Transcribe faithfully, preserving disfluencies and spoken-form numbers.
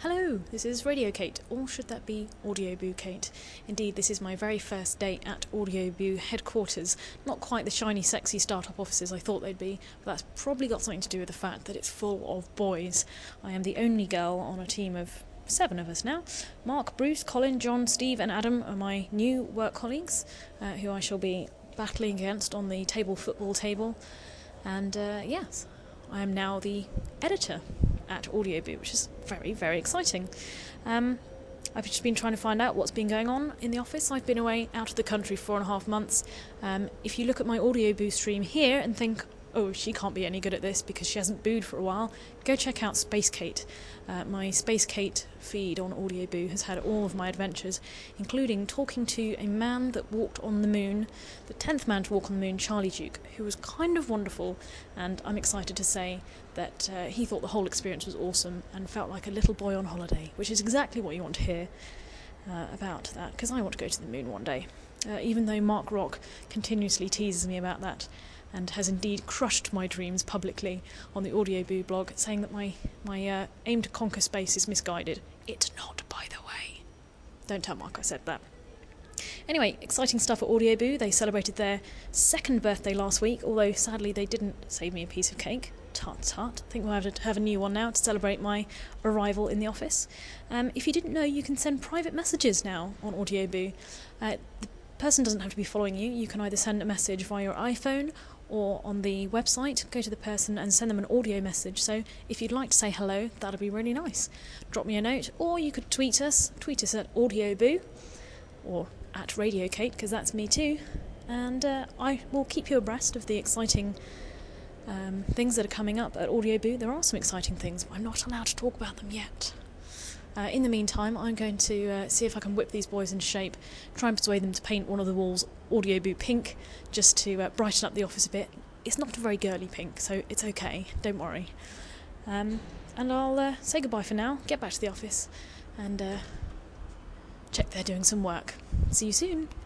Hello, this is Radio Kate, or should that be Audioboo Kate? Indeed, this is my very first day at Audioboo headquarters. Not quite the shiny, sexy startup offices I thought they'd be, but that's probably got something to do with the fact that it's full of boys. I am the only girl on a team of seven of us now. Mark, Bruce, Colin, John, Steve and Adam are my new work colleagues, uh, who I shall be battling against on the table football table. And uh, yes, I am now the editor at Audioboo, which is very, very exciting. Um, I've just been trying to find out what's been going on in the office. I've been away out of the country for four and a half months. Um, if you look at my Audioboo stream here and think, oh, she can't be any good at this because she hasn't booed for a while, go check out Space Kate. Uh, my Space Kate feed on Audioboo has had all of my adventures, including talking to a man that walked on the moon, the tenth man to walk on the moon, Charlie Duke, who was kind of wonderful, and I'm excited to say that uh, he thought the whole experience was awesome and felt like a little boy on holiday, which is exactly what you want to hear uh, about that, because I want to go to the moon one day, uh, even though Mark Rock continuously teases me about that, and has indeed crushed my dreams publicly on the Audioboo blog, saying that my, my uh, aim to conquer space is misguided. It's not, by the way. Don't tell Mark I said that. Anyway, exciting stuff at Audioboo. They celebrated their second birthday last week, although sadly they didn't save me a piece of cake. Tut tut. I think we'll have to have a new one now to celebrate my arrival in the office. Um, if you didn't know, you can send private messages now on Audioboo. Uh, the person doesn't have to be following you. You can either send a message via your iPhone or on the website, go to the person and send them an audio message. So if you'd like to say hello, that'd be really nice. Drop me a note, or you could tweet us. Tweet us at Audioboo, or at Radio Kate, because that's me too. And uh, I will keep you abreast of the exciting um, things that are coming up at Audioboo. There are some exciting things, but I'm not allowed to talk about them yet. Uh, in the meantime, I'm going to uh, see if I can whip these boys into shape, try and persuade them to paint one of the walls Audioboo pink, just to uh, brighten up the office a bit. It's not a very girly pink, so it's okay, don't worry. Um, and I'll uh, say goodbye for now, get back to the office, and uh, check they're doing some work. See you soon.